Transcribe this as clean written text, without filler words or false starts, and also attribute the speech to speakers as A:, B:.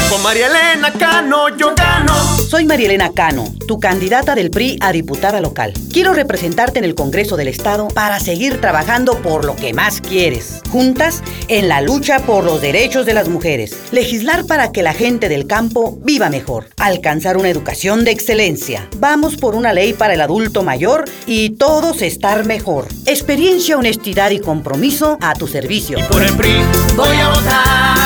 A: Con María Elena Cano yo gano.
B: Soy María Elena Cano, tu candidata del PRI a diputada local. Quiero representarte en el Congreso del Estado para seguir trabajando por lo que más quieres. Juntas, en la lucha por los derechos de las mujeres. Legislar para que la gente del campo viva mejor. Alcanzar una educación de excelencia. Vamos por una ley para el adulto mayor y todos estar mejor. Experiencia, honestidad y compromiso a tu servicio.
A: Y por el PRI voy a votar.